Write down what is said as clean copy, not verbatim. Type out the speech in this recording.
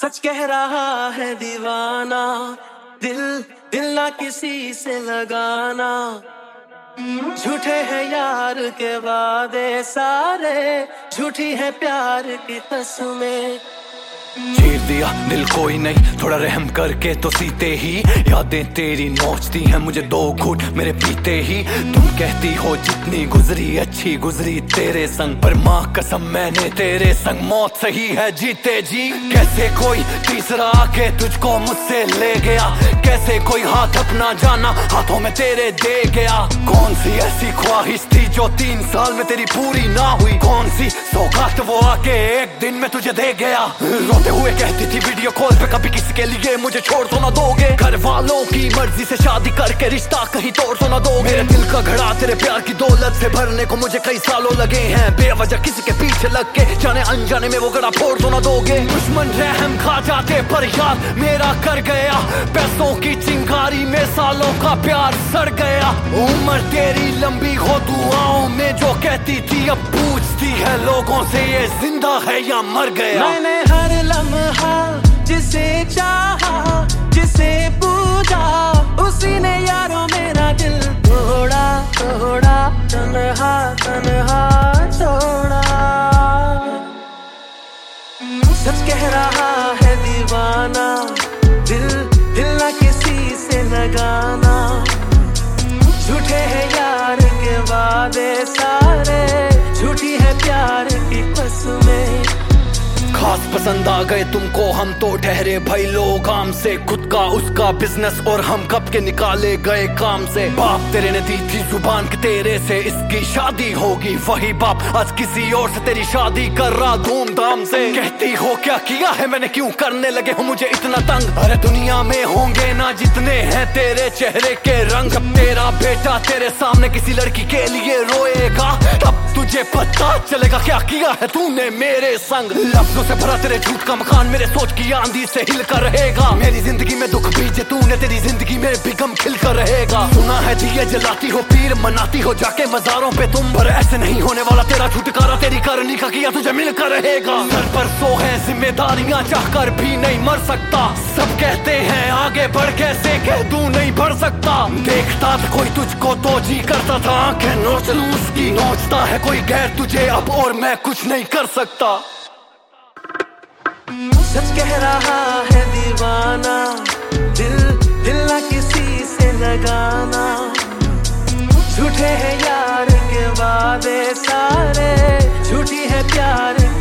सच कह रहा है दीवाना, दिल दिल ना किसी से लगाना। झूठे हैं यार के वादे सारे, झूठी है प्यार की कसमें। चीर दिया दिल कोई नहीं, थोड़ा रहम करके तो सीते ही। यादें तेरी नोचती हैं मुझे दो घूंट मेरे पीते ही। तुम कहती हो जितनी गुजरी अच्छी गुजरी तेरे संग, पर माँ कसम मैंने तेरे संग मौत सही है जीते जी। कैसे कोई तीसरा आके तुझको मुझसे ले गया, कैसे कोई हाथ अपना जाना हाथों में तेरे दे गया। कौन सी ऐसी ख्वाहिश थी जो 3 साल में तेरी पूरी ना हुई, कौन सी सौगात वो आके एक दिन में तुझे दे गया। रोते हुए कहती थी वीडियो कॉल पे कभी किसी के लिए मुझे छोड़ तो ना दोगे। घर वालों की मर्जी से शादी करके रिश्ता कहीं तोड़ तो ना दोगे। मेरे दिल का घड़ा तेरे प्यार की दौलत से भरने को मुझे कई सालों लगे हैं, बेवजह किसी के पीछे लग के जाने अनजाने में वो घड़ा फोड़ तो ना दोगे। दुश्मन रहम खा जाते पर यार मेरा कर गया, पैसों की चिंगारी में सालों का प्यार सड़ गया। उम्र तेरी लंबी हो दुआओं में जो कहती थी, अब पूछती है लोगों से ये जिंदा है या मर गया। मैंने हर लम्हा जिसे चाहा जिसे पूजा, उसी ने यारों मेरा दिल तोड़ा तोड़ा, तन्हा तन्हा छोड़ा। सच कह रहा है दीवाना, दिल दिल ना किसी से लगाना। झूठे हैं यार के वादे सारे, झूठी है प्यार की कसमें। खास पसंद आ गए तुमको हम तो ठहरे भाई लोग काम से, खुद का उसका बिजनेस और हम कब के निकाले गए काम से। बाप तेरे ने दी थी जुबान कि तेरे से इसकी शादी होगी, वही बाप आज किसी और से तेरी शादी कर रहा धूमधाम से। कहती हो क्या किया है मैंने, क्यों करने लगे हो मुझे इतना तंग। अरे दुनिया में होंगे ना जितने हैं तेरे चेहरे के रंग, जब तेरा बेटा तेरे सामने किसी लड़की के लिए रोएगा तब तुझे पता चलेगा क्या किया है तूने मेरे संग। लफ्जों से भरा तेरे झूठ का मकान मेरे सोच की आंधी से हिल कर रहेगा। मेरी जिंदगी में दुख बीजे तूने, तेरी जिंदगी में भी गम खिल कर रहेगा। सुना है दिए जलाती हो पीर मनाती हो जाके मजारों पे तुम, पर ऐसे नहीं होने वाला तेरा छुटकारा, तेरी करनी का किया तुझे मिल कर रहेगा। सर पर सो है जिम्मेदारियां चाहकर भी नहीं मर सकता, सब कहते हैं आगे बढ़ कैसे कह दूं नहीं बढ़ सकता। देखता था कोई तुझको तो जी करता था आंखें नोच लूं उसकी, नोचता है कोई गैर तुझे अब और मैं कुछ नहीं कर सकता। सच कह रहा है दीवाना, दिल दिल ना किसी से लगाना। झूठे हैं यार के वादे सारे, झूठी है प्यार